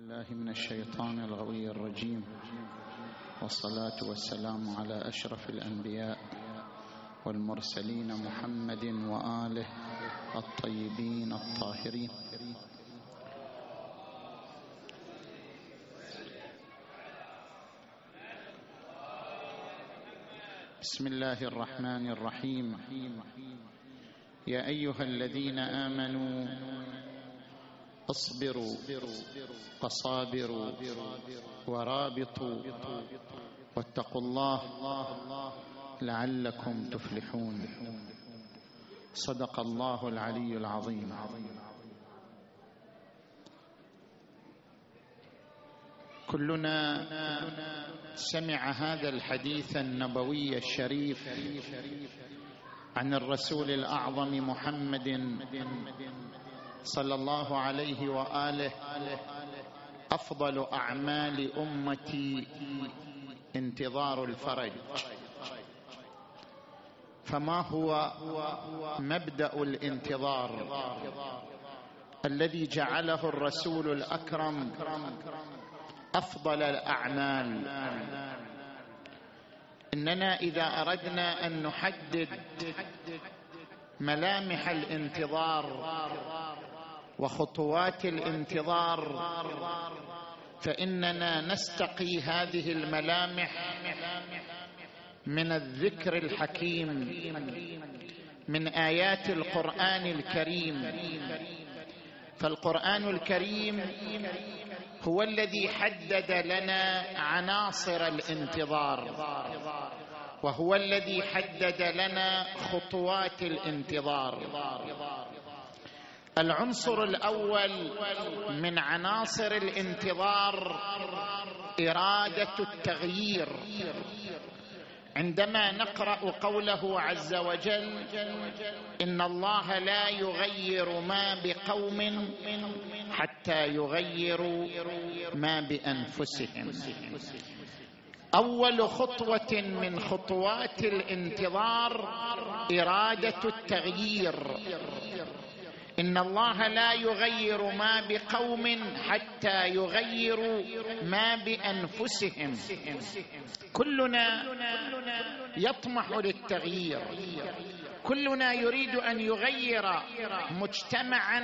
بالله من الشيطان الغوي الرجيم، والصلاة والسلام على أشرف الأنبياء والمرسلين محمد وآله الطيبين الطاهرين. بسم الله الرحمن الرحيم. يا أيها الذين آمنوا اصبروا وصابروا ورابطوا واتقوا الله لعلكم تفلحون. صدق الله العلي العظيم. كلنا سمع هذا الحديث النبوي الشريف عن الرسول الأعظم محمد صلى الله عليه وآله: أفضل أعمال أمتي انتظار الفرج. فما هو مبدأ الانتظار الذي جعله الرسول الأكرم أفضل الأعمال؟ إننا إذا أردنا أن نحدد ملامح الانتظار وخطوات الانتظار فإننا نستقي هذه الملامح من الذكر الحكيم من آيات القرآن الكريم. فالقرآن الكريم هو الذي حدد لنا عناصر الانتظار، وهو الذي حدد لنا خطوات الانتظار. العنصر الأول من عناصر الانتظار إرادة التغيير. عندما نقرأ قوله عز وجل: إن الله لا يغير ما بقوم حتى يغيروا ما بأنفسهم. أول خطوة من خطوات الانتظار إرادة التغيير. إن الله لا يغير ما بقوم حتى يغيروا ما بأنفسهم. كلنا يطمح للتغيير، كلنا يريد أن يغير مجتمعا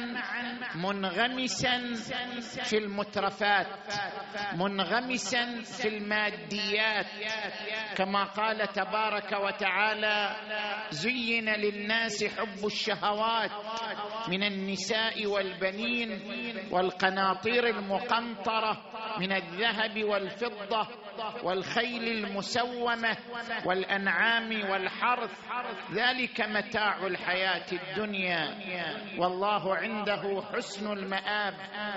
منغمسا في المترفات، منغمسا في الماديات، كما قال تبارك وتعالى: زين للناس حب الشهوات من النساء والبنين والقناطير المقنطرة من الذهب والفضة والخيل المسومة والأنعام والحرث، ذلك متاع الحياة الدنيا والله عنده حسن المآب.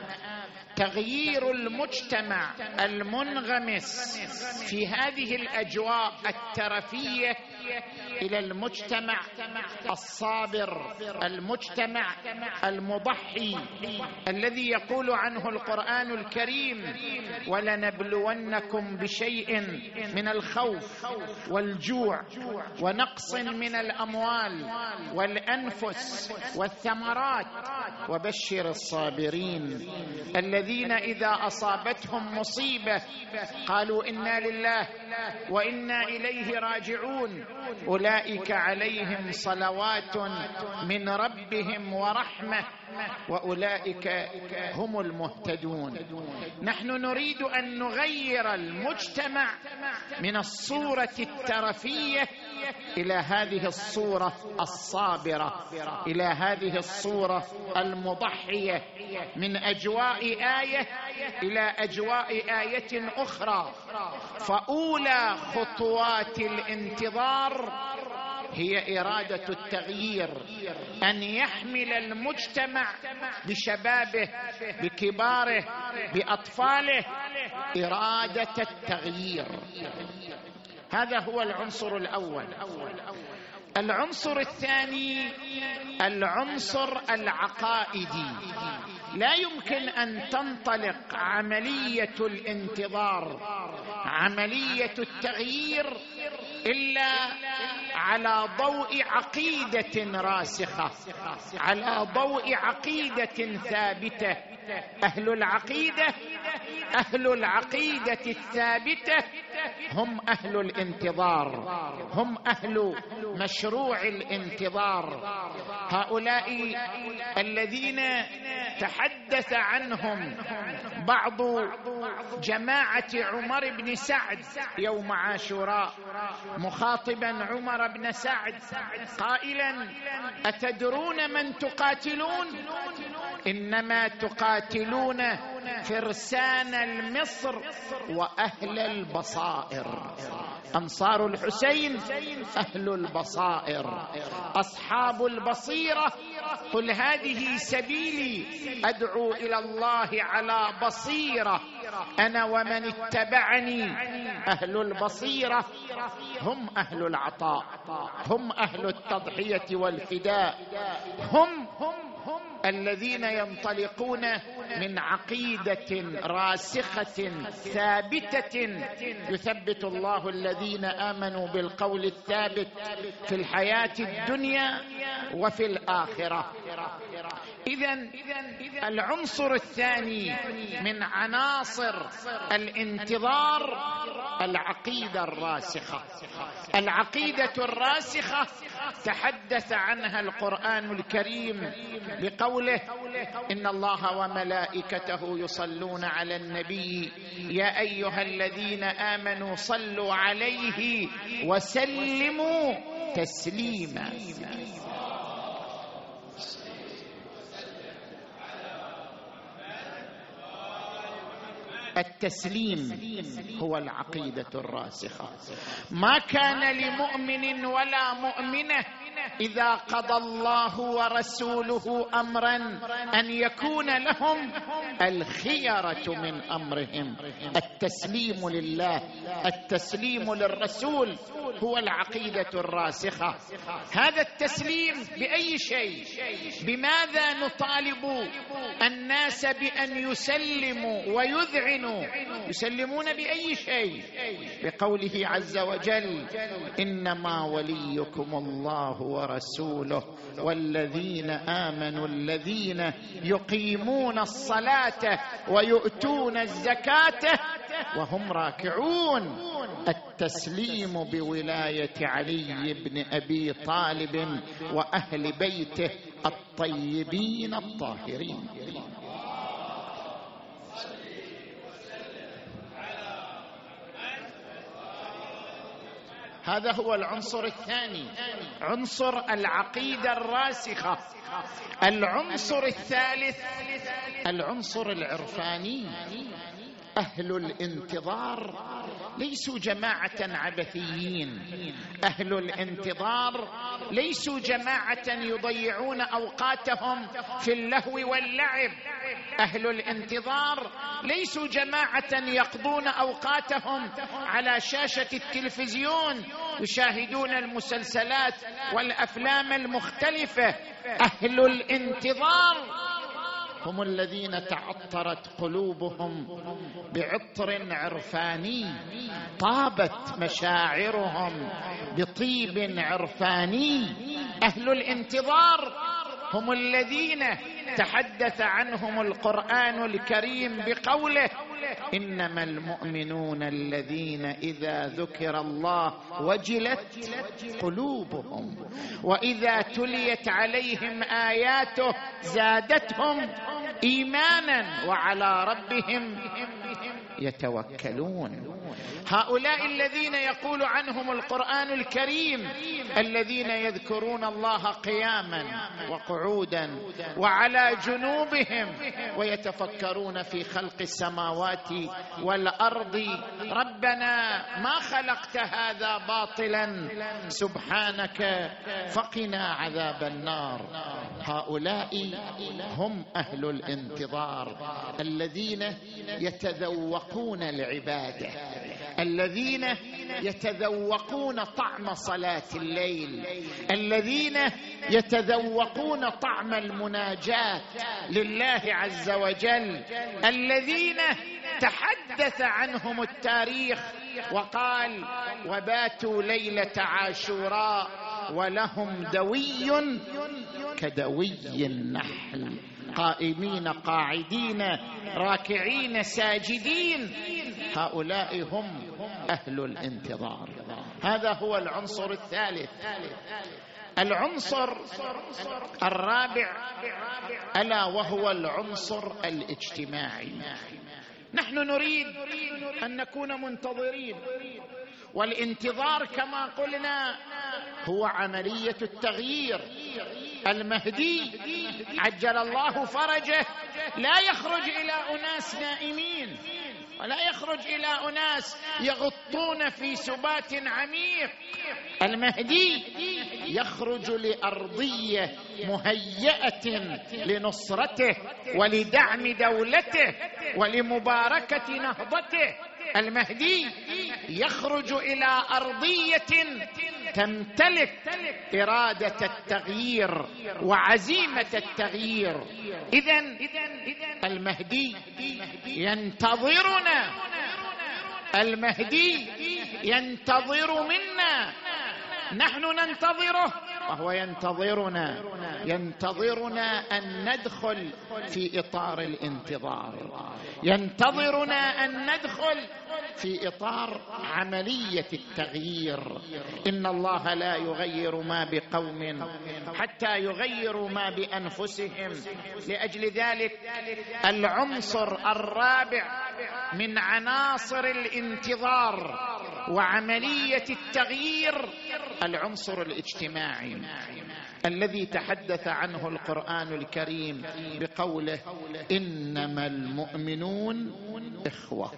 تغيير المجتمع المنغمس في هذه الأجواء الترفية إلى المجتمع الصابر، المجتمع المضحي، الذي يقول عنه القرآن الكريم: ولنبلونكم بشيء من الخوف والجوع ونقص من الأموال والأنفس والثمرات وبشر الصابرين الذين إذا أصابتهم مصيبة قالوا إنا لله وإنا إليه راجعون أولئك عليهم صلوات من ربهم ورحمة وأولئك هم المهتدون. نحن نريد أن نغير المجتمع من الصورة الترفية إلى هذه الصورة الصابرة، إلى هذه الصورة المضحية، من أجواء آية إلى أجواء آية أخرى. فأولى خطوات الانتظار هي إرادة التغيير، أن يحمل المجتمع بشبابه بكباره بأطفاله إرادة التغيير. هذا هو العنصر الأول. العنصر الثاني العنصر العقائدي. لا يمكن أن تنطلق عملية الانتظار، عملية التغيير، إلا على ضوء عقيدة راسخة، على ضوء عقيدة ثابتة. أهل العقيدة الثابتة هم أهل الانتظار، هم أهل مشروع الانتظار. هؤلاء الذين تحدث عنهم بعض جماعة عمر بن سعد يوم عاشوراء، مخاطبا عمر بن سعد قائلا: أتدرون من تقاتلون؟ إنما تقاتلون فرسان المصر وأهل البصائر. أنصار الحسين أهل البصائر، أصحاب البصيرة. قل هذه سبيلي أدعو إلى الله على بصيرة أنا ومن اتبعني. أهل البصيرة هم أهل العطاء، هم أهل التضحية والفداء، هم الذين ينطلقون من عقيدة راسخة ثابتة يثبت الله الذين آمنوا بالقول الثابت في الحياة الدنيا وفي الآخرة. إذن العنصر الثاني من عناصر الانتظار العقيدة الراسخة. العقيدة الراسخة تحدث عنها القرآن الكريم بقوله: إن الله وملائكته يصلون على النبي يا أيها الذين آمنوا صلوا عليه وسلموا تسليما. التسليم هو العقيدة الراسخة. ما كان لمؤمن ولا مؤمنة إذا قضى الله ورسوله أمرا أن يكون لهم الخيرة من أمرهم. التسليم لله، التسليم للرسول هو العقيدة الراسخة. هذا التسليم بأي شيء؟ بماذا نطالب الناس بأن يسلموا ويذعنوا؟ يسلمون بأي شيء؟ بقوله عز وجل: إنما وليكم الله ورسوله والذين آمنوا الذين يقيمون الصلاة ويؤتون الزكاة وهم راكعون. التسليم بولاية علي بن أبي طالب وأهل بيته الطيبين الطاهرين. هذا هو العنصر الثاني، عنصر العقيدة الراسخة. العنصر الثالث العنصر العرفاني. أهل الانتظار ليسوا جماعة عبثيين، أهل الانتظار ليسوا جماعة يضيعون أوقاتهم في اللهو واللعب، أهل الانتظار ليسوا جماعة يقضون أوقاتهم على شاشة التلفزيون يشاهدون المسلسلات والأفلام المختلفة. أهل الانتظار هم الذين تعطرت قلوبهم بعطر عرفاني، طابت مشاعرهم بطيب عرفاني. أهل الانتظار هم الذين تحدث عنهم القرآن الكريم بقوله: إنما المؤمنون الذين إذا ذكر الله وجلت قلوبهم وإذا تليت عليهم آياته زادتهم إيمانا وعلى ربهم يتوكلون. هؤلاء الذين يقول عنهم القرآن الكريم: الذين يذكرون الله قياما وقعودا وعلى جنوبهم ويتفكرون في خلق السماوات والأرض ربنا ما خلقت هذا باطلا سبحانك فقنا عذاب النار. هؤلاء هم أهل الانتظار الذين يتذوقون العبادة، الذين يتذوقون طعم صلاة الليل، الذين يتذوقون طعم المناجاة لله عز وجل، الذين تحدث عنهم التاريخ وقال: وباتوا ليلة عاشوراء ولهم دوي كدوي النحل، قائمين قاعدين راكعين ساجدين. هؤلاء هم أهل الانتظار. هذا هو العنصر الثالث. العنصر الرابع ألا وهو العنصر الاجتماعي. نحن نريد أن نكون منتظرين، والانتظار كما قلنا هو عملية التغيير. المهدي عجل الله فرجه لا يخرج إلى أناس نائمين، ولا يخرج إلى أناس يغطون في سبات عميق. المهدي يخرج لأرضية مهيئة لنصرته ولدعم دولته ولمباركة نهضته. المهدي يخرج إلى أرضية تمتلك إرادة التغيير وعزيمة التغيير. إذن المهدي ينتظرنا، المهدي ينتظر منا، نحن ننتظره وهو ينتظرنا. ينتظرنا أن ندخل في إطار الانتظار، ينتظرنا أن ندخل في إطار عملية التغيير. إن الله لا يغير ما بقوم حتى يغيروا ما بأنفسهم. لأجل ذلك العنصر الرابع من عناصر الانتظار وعملية التغيير العنصر الاجتماعي الذي تحدث عنه القرآن الكريم بقوله: إنما المؤمنون إخوة.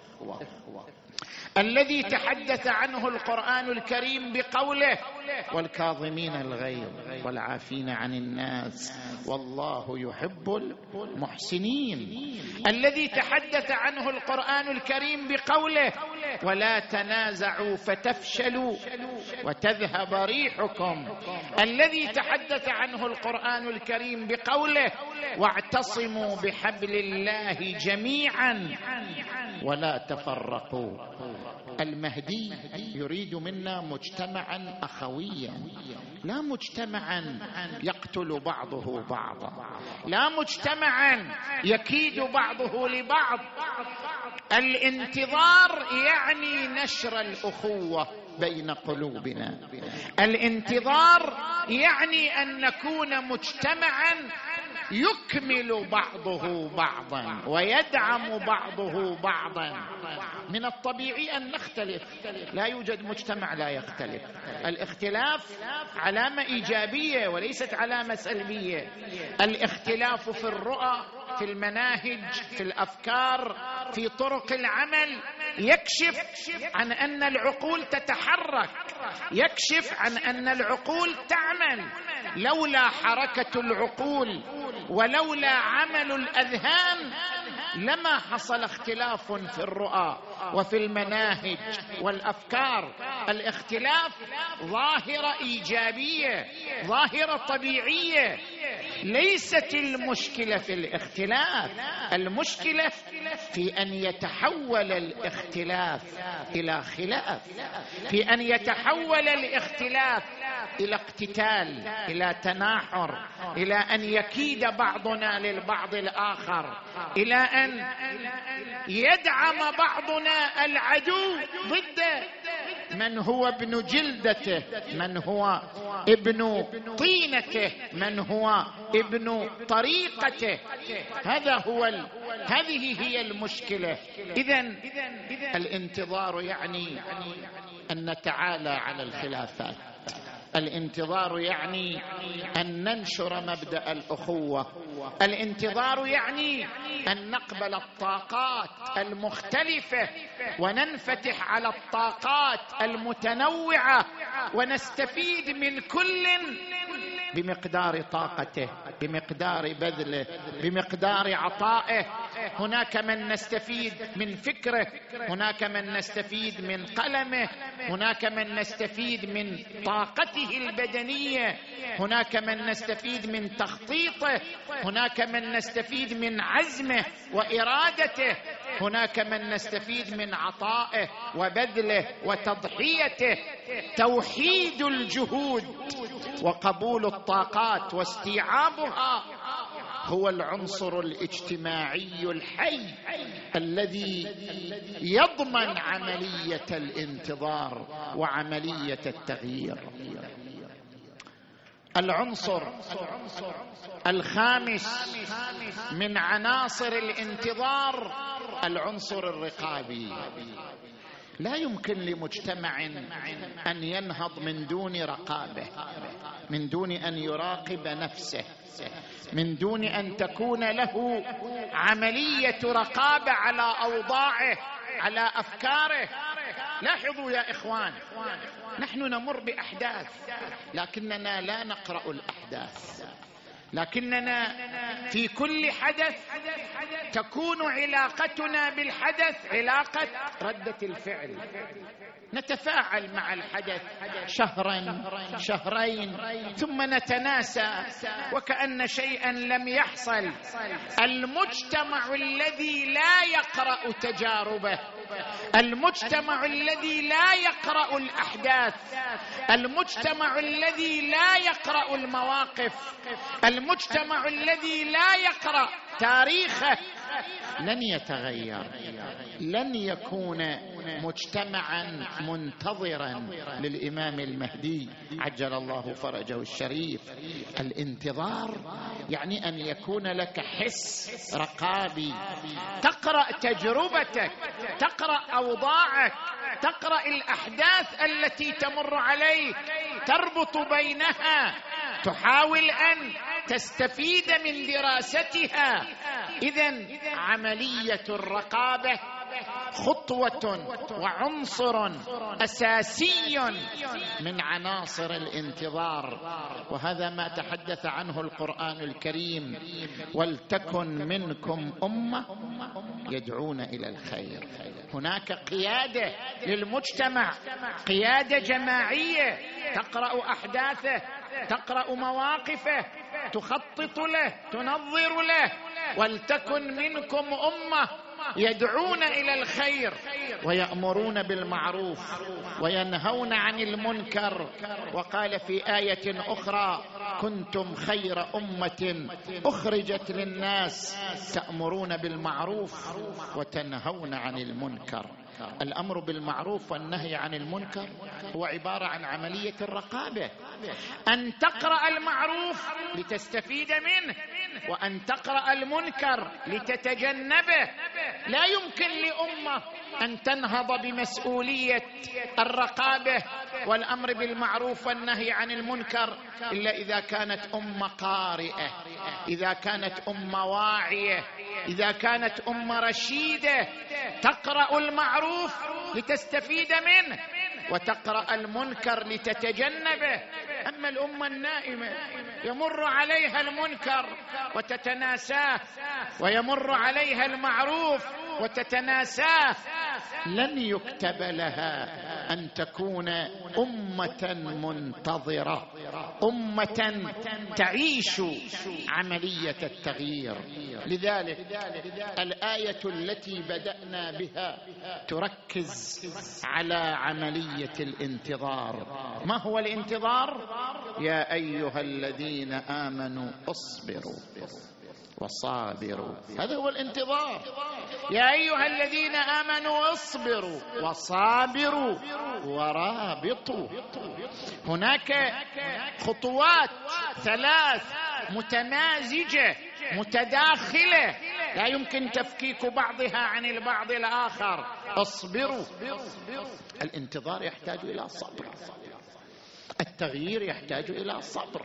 الذي تحدث عنه القرآن الكريم بقوله: والكاظمين الغيظ والعافين عن الناس والله يحب المحسنين. الذي تحدث عنه القرآن الكريم بقوله: ولا تنازعوا فتفشلوا وتذهب ريحكم. الذي تحدث عنه القرآن الكريم بقوله: واعتصموا بحبل الله جميعا ولا تفرقوا. المهدي يريد منا مجتمعا أخويا، لا مجتمعا يقتل بعضه بعضا، لا مجتمعا يكيد بعضه لبعض. الانتظار يعني نشر الأخوة بين قلوبنا. الانتظار يعني أن نكون مجتمعا يكمل بعضه بعضا ويدعم بعضه بعضا. من الطبيعي أن نختلف، لا يوجد مجتمع لا يختلف. الاختلاف علامة إيجابية وليست علامة سلبية. الاختلاف في الرؤى، في المناهج، في الأفكار، في طرق العمل يكشف عن أن العقول تتحرك، يكشف عن أن العقول تعمل. لولا حركة العقول ولولا عمل الأذهان لما حصل اختلاف في الرؤى وفي المناهج والأفكار. الاختلاف ظاهرة إيجابية، ظاهرة طبيعية. ليست المشكلة في الاختلاف، المشكلة في أن يتحول الاختلاف إلى خلاف، في أن يتحول الاختلاف إلى اقتتال، إلى تناحر، إلى أن يكيد بعضنا للبعض الآخر، إلى أن يدعم بعضنا العدو ضد من هو ابن جلدته، من هو ابن طينته، من هو ابن طريقته. هذه هي المشكلة. إذن الانتظار يعني أن نتعالى على الخلافات. الانتظار يعني أن ننشر مبدأ الأخوة. الانتظار يعني أن نقبل الطاقات المختلفة وننفتح على الطاقات المتنوعة ونستفيد من كل بمقدار طاقته، بمقدار بذله، بمقدار عطائه. هناك من نستفيد من فكره، هناك من نستفيد من قلمه، هناك من نستفيد من طاقته البدنية، هناك من نستفيد من تخطيطه، هناك من نستفيد من عزمه وإرادته، هناك من نستفيد من عطائه وبذله وتضحيته. توحيد الجهود وقبول الطاقات واستيعابها هو العنصر الاجتماعي الحي الذي يضمن عملية الانتظار وعملية التغيير. العنصر الخامس من عناصر الانتظار العنصر الرقابي. لا يمكن لمجتمع أن ينهض من دون رقابة، من دون أن يراقب نفسه، من دون أن تكون له عملية رقابة على أوضاعه، على أفكاره. لاحظوا يا إخوان، نحن نمر بأحداث لكننا لا نقرأ الأحداث، لكننا في كل حدث تكون علاقتنا بالحدث علاقة ردة الفعل. نتفاعل مع الحدث شهرا شهرين ثم نتناسى وكأن شيئا لم يحصل. المجتمع الذي لا يقرأ تجاربه، المجتمع الذي لا يقرأ الأحداث، المجتمع الذي لا يقرأ المواقف، المجتمع الذي لا يقرأ تاريخه لن يتغير، لن يكون مجتمعا منتظرا للإمام المهدي عجل الله فرجه الشريف. الانتظار يعني أن يكون لك حس رقابي، تقرأ تجربتك، تقرأ أوضاعك، تقرأ الأحداث التي تمر عليك، تربط بينها، تحاول أن تستفيد من دراستها. إذن عملية الرقابة خطوة وعنصر أساسي من عناصر الانتظار، وهذا ما تحدث عنه القرآن الكريم: ولتكن منكم أمة يدعون إلى الخير. هناك قيادة للمجتمع، قيادة جماعية، تقرأ أحداثه، تقرأ مواقفه، تخطط له، تنظر له. ولتكن منكم أمة يدعون إلى الخير ويأمرون بالمعروف وينهون عن المنكر. وقال في آية أخرى: كنتم خير أمة أخرجت للناس تأمرون بالمعروف وتنهون عن المنكر. الأمر بالمعروف والنهي عن المنكر هو عبارة عن عملية الرقابة، أن تقرأ المعروف لتستفيد منه، وأن تقرأ المنكر لتتجنبه. لا يمكن لأمة أن تنهض بمسؤولية الرقابة والأمر بالمعروف والنهي عن المنكر إلا إذا كانت أمة قارئة، إذا كانت أمة واعية، إذا كانت أمة رشيدة تقرأ المعروف لتستفيد منه وتقرأ المنكر لتتجنبه. أما الأمة النائمة يمر عليها المنكر وتتناساه، ويمر عليها المعروف وتتناساه، لن يكتب لها أن تكون أمة منتظرة، أمة تعيش عملية التغيير. لذلك الآية التي بدأنا بها تركز على عملية الانتظار. ما هو الانتظار؟ يا أيها الذين آمنوا اصبروا وصابروا، هذا هو الانتظار. يا أيها الذين آمنوا اصبروا وصابروا ورابطوا. هناك خطوات ثلاث متمازجة متداخلة، لا يمكن تفكيك بعضها عن البعض الآخر. اصبروا، الانتظار يحتاج إلى صبر، التغيير يحتاج إلى صبر.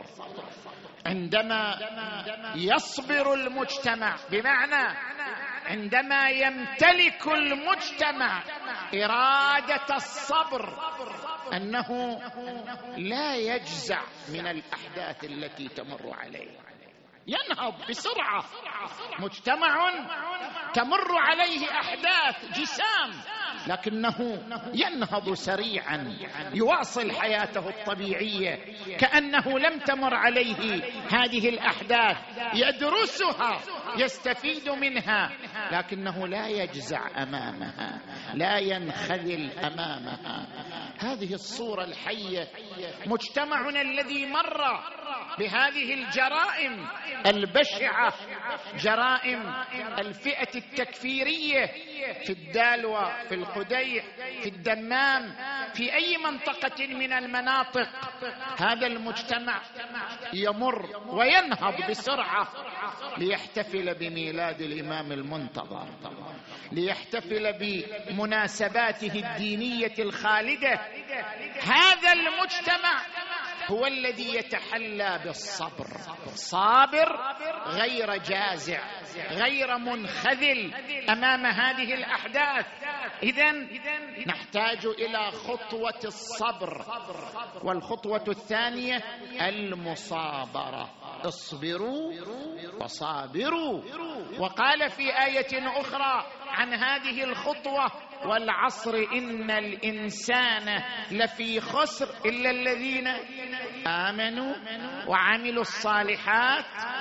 عندما يصبر المجتمع، بمعنى عندما يمتلك المجتمع إرادة الصبر، أنه لا يجزع من الأحداث التي تمر عليه، ينهض بسرعة. مجتمع تمر عليه أحداث جسام لكنه ينهض سريعا، يواصل حياته الطبيعية كأنه لم تمر عليه هذه الأحداث، يدرسها، يستفيد منها، لكنه لا يجزع أمامها، لا ينخذل أمامها. هذه الصورة الحية. مجتمعنا الذي مر بهذه الجرائم البشعة، جرائم الفئة التكفيرية في الدالوة، في القديح، في الدمام، في أي منطقة من المناطق، هذا المجتمع يمر وينهض بسرعة ليحتفل بميلاد الإمام المنتظر، ليحتفل بمناسباته الدينية الخالدة. هذا المجتمع هو الذي يتحلى بالصبر، صابر غير جازع، غير منخذل أمام هذه الأحداث. إذن نحتاج إلى خطوة الصبر. والخطوة الثانية المصابرة، اصبروا وصابروا. وقال في آية أخرى عن هذه الخطوة: والعصر إن الإنسان لفي خسر إلا الذين آمنوا وعملوا الصالحات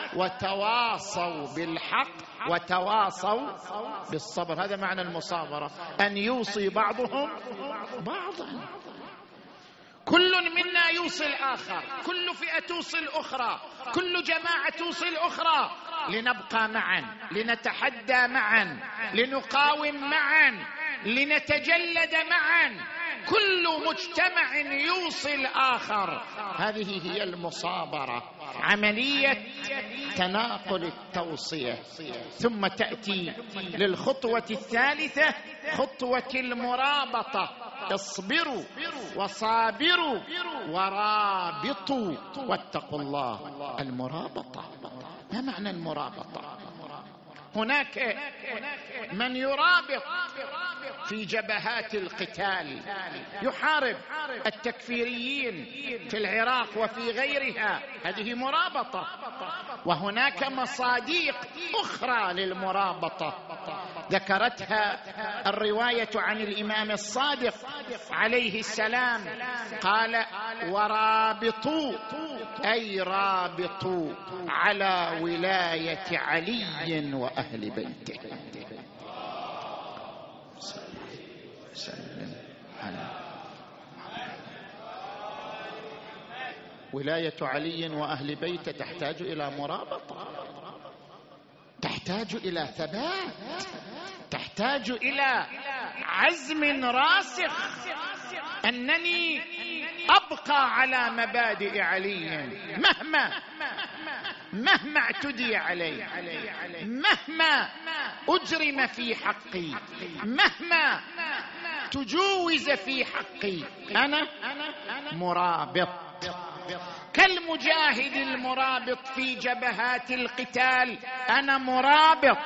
وتواصوا بالحق وتواصوا بالصبر. هذا معنى المصابرة، أن يوصي بعضهم بعضا. كل منا يوصي الآخر، كل فئة توصي الأخرى، كل جماعة توصي الأخرى، لنبقى معا، لنتحدى معا، لنقاوم معا، لنتجلد معا. كل مجتمع يوصي الآخر. هذه هي المصابرة، عملية تناقل التوصية. ثم تأتي للخطوة الثالثة خطوة المرابطة: اصبروا وصابروا ورابطوا واتقوا الله. المرابطة، ما معنى المرابطة؟ هناك من يرابط في جبهات القتال، يحارب التكفيريين في العراق وفي غيرها، هذه مرابطة. وهناك مصادق أخرى للمرابطة ذكرتها الرواية عن الإمام الصادق عليه السلام، قال: ورابطوا، أي رابطوا على ولاية علي وأهل بيته. سلم على ولاية علي وأهل بيته تحتاج إلى مرابطة، تحتاج إلى ثبات، تحتاج إلى عزم راسخ أنني أبقى على مبادئ علي مهما اعتدي علي، مهما أجرم في حقي، مهما تجوز في حقي، أنا مرابط. كالمجاهد المرابط في جبهات القتال، أنا مرابط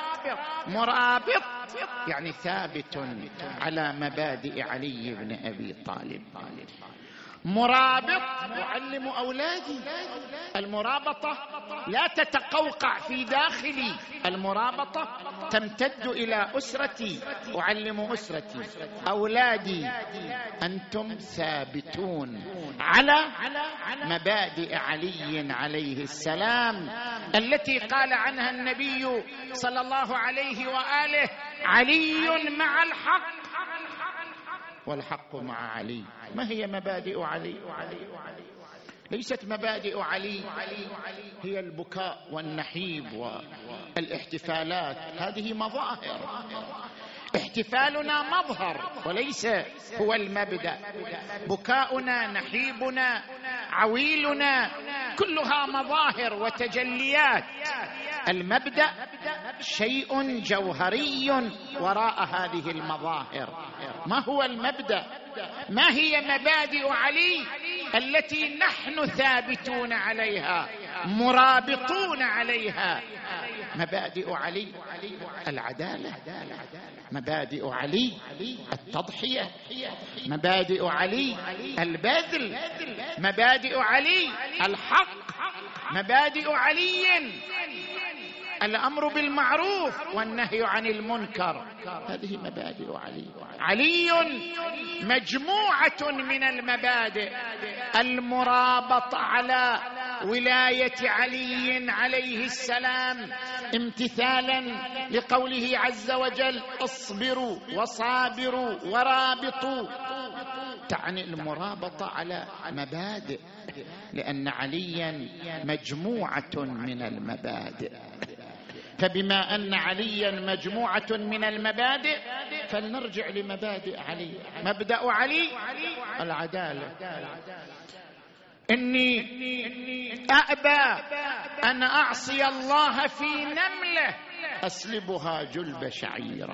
يعني ثابت على مبادئ علي بن أبي طالب. مرابط أعلم أولادي. المرابطة لا تتقوقع في داخلي، المرابطة تمتد إلى أسرتي، أعلم أسرتي، أولادي: أنتم ثابتون على مبادئ علي عليه السلام التي قال عنها النبي صلى الله عليه وآله: علي مع الحق والحق مع علي. ما هي مبادئ علي؟ ليست مبادئ علي هي البكاء والنحيب والاحتفالات، هذه مظاهر. احتفالنا مظهر وليس هو المبدأ. بكاؤنا، نحيبنا، عويلنا، كلها مظاهر وتجليات. المبدأ شيء جوهري وراء هذه المظاهر. ما هو المبدأ؟ ما هي مبادئ علي التي نحن ثابتون عليها، مرابطون عليها؟ مبادئ علي العدالة، مبادئ علي التضحية، مبادئ علي البذل، مبادئ علي الحق، مبادئ علي الأمر بالمعروف والنهي عن المنكر. هذه مبادئ علي. علي مجموعة من المبادئ: المرابطة على ولاية علي عليه السلام امتثالا لقوله عز وجل: اصبروا وصابروا ورابطوا. تعني المرابطة على مبادئ، لأن عليا مجموعة من المبادئ. فبما أن عليا مجموعة من المبادئ فلنرجع لمبادئ علي. مبدأ علي العدالة. إني أأبى أن أعصي الله في نملة أسلبها جلب شعيرة.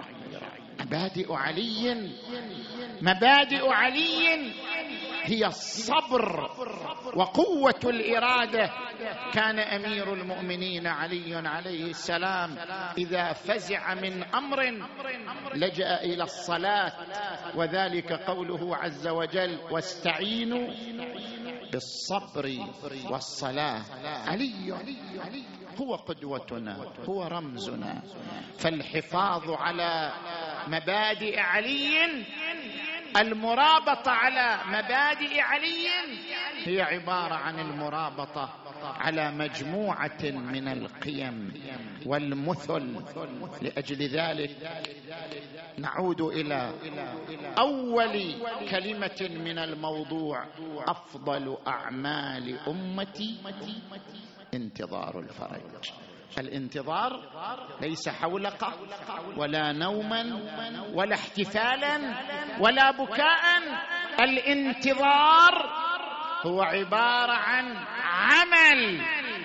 مبادئ علي هي الصبر وقوة الإرادة. كان أمير المؤمنين علي عليه السلام إذا فزع من أمر لجأ إلى الصلاة، وذلك قوله عز وجل: واستعينوا بالصبر والصلاة. علي هو قدوتنا، هو رمزنا. فالحفاظ على مبادئ علي، المرابطة على مبادئ علي، هي عبارة عن المرابطة على مجموعة من القيم والمثل. لأجل ذلك نعود إلى أول كلمة من الموضوع: أفضل أعمال أمتي انتظار الفرج. الانتظار ليس حولقة ولا نوما ولا احتفالا ولا بكاء. الانتظار هو عبارة عن عمل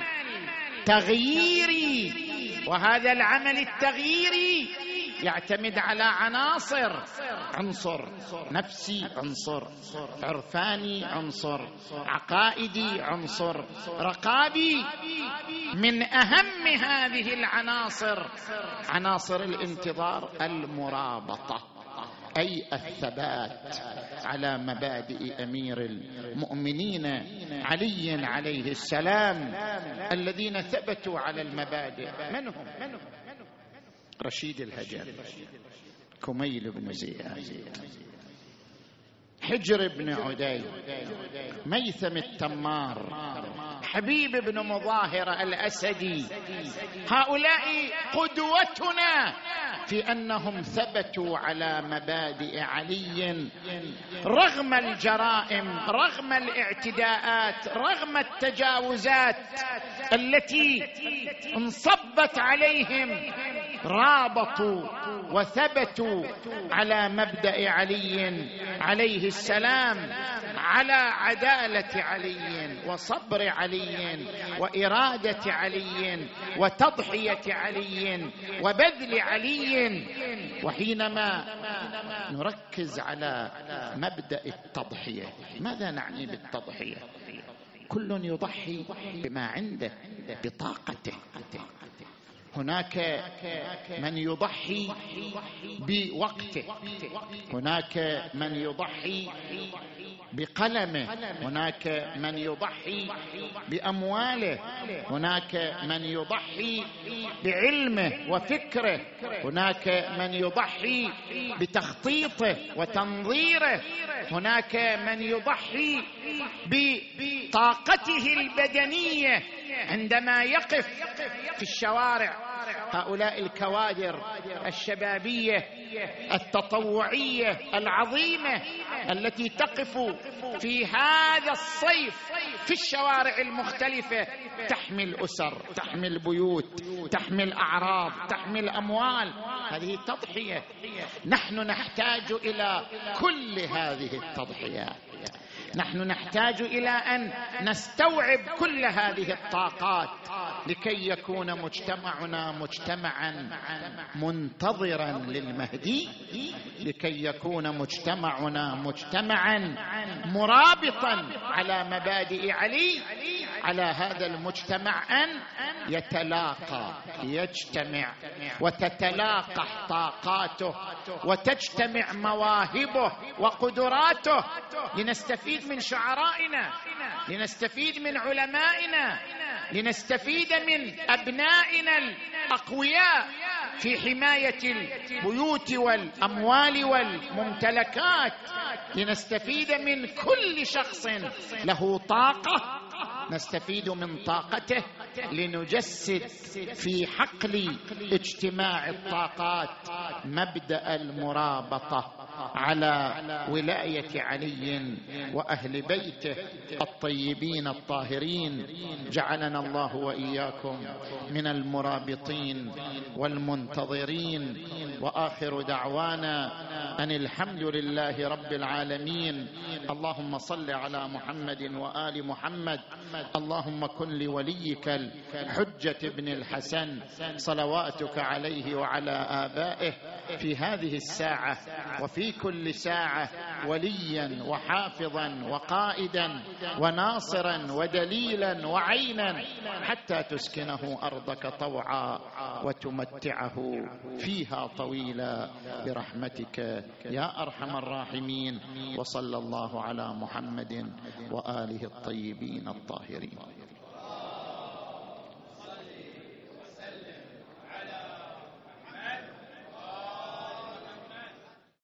تغييري، وهذا العمل التغييري يعتمد على عنصر نفسي، عنصر عرفاني، عنصر عقائدي، عنصر رقابي. من أهم هذه عناصر الانتظار المرابطة، أي الثبات على مبادئ أمير المؤمنين علي عليه السلام الذين ثبتوا على المبادئ. من هم؟ رشيد الهجري، كميل بن زياد، حجر بن عدي، ميثم التمار، حبيب بن مظاهر الأسدي. هؤلاء قدوتنا في أنهم ثبتوا على مبادئ علي رغم الجرائم، رغم الاعتداءات، رغم التجاوزات التي انصبت عليهم. رابطوا وثبتوا على مبدأ علي عليه السلام، على عدالة علي وصبر علي وإرادة علي وتضحية علي وبذل علي. وحينما نركز على مبدأ التضحية، ماذا نعني بالتضحية؟ كل يضحي بما عنده، بطاقته. هناك من يضحي بوقته، هناك من يضحي بقلمه، هناك من يضحي بأمواله، هناك من يضحي بعلمه وفكره، هناك من يضحي بتخطيطه وتنظيره، هناك من يضحي بطاقته البدنية عندما يقف في الشوارع. هؤلاء الكوادر الشبابية التطوعية العظيمة التي تقف في هذا الصيف في الشوارع المختلفة، تحمل أسر، تحمل بيوت، تحمل أعراض، تحمل أموال. هذه تضحية. نحن نحتاج إلى كل هذه التضحيات. نحن نحتاج إلى أن نستوعب كل هذه الطاقات لكي يكون مجتمعنا مجتمعا منتظرا للمهدي، لكي يكون مجتمعنا مجتمعا مرابطا على مبادئ علي. على هذا المجتمع أن يتلاقى، يجتمع، وتتلاقح طاقاته، وتجتمع مواهبه وقدراته، لنستفيد من شعرائنا، لنستفيد من علمائنا، لنستفيد من أبنائنا الأقوياء في حماية البيوت والأموال والممتلكات، لنستفيد من كل شخص له طاقة نستفيد من طاقته لنجسد في حقل اجتماع الطاقات مبدأ المرابطة على ولاية علي وأهل بيته الطيبين الطاهرين. جعلنا الله وإياكم من المرابطين والمنتظرين. وآخر دعوانا أن الحمد لله رب العالمين. اللهم صل على محمد وآل محمد. اللهم كن لوليك الحجة بن الحسن صلواتك عليه وعلى آبائه في هذه الساعة وفي كل ساعة وليا وحافظا وقائدا وناصرا ودليلا وعينا، حتى تسكنه أرضك طوعا وتمتعه فيها طويلا برحمتك يا أرحم الراحمين. وصلى الله على محمد وآله الطيبين الطاهرين.